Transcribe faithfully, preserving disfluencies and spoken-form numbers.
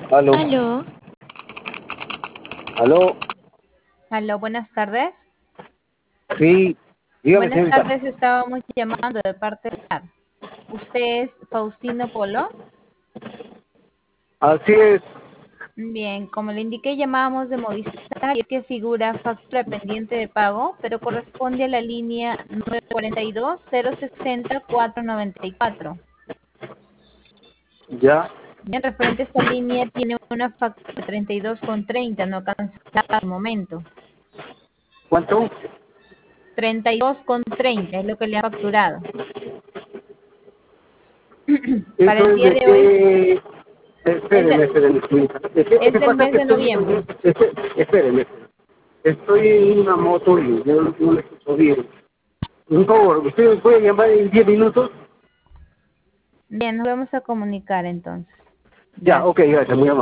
Aló, Aló, aló, aló, buenas tardes. sí, dígame, Buenas señorita. tardes, estábamos llamando de parte de... ¿Usted es Faustino Polo? Así es, Bien, como le indiqué, llamábamos de Movistar y es que figura factura pendiente de pago, pero corresponde a la línea nueve cuatro dos, cero seis cero, cuatro nueve cuatro. ya. Bien, referente a esta línea tiene una factura de treinta y dos con treinta, no cancelada al momento. ¿Cuánto? treinta y dos con treinta es lo que le ha facturado. Para Eso el es día de de hoy que... es, Espéreme, de- espéreme, señorita. Es que, es es que del pasa mes que de estoy... noviembre. Espé- Espéreme, estoy en una moto y yo no no le escucho bien. Un favor, ¿usted me puede llamar en diez minutos? Bien, nos vamos a comunicar entonces. Ya, ok, Gracias. gracias, muy amable.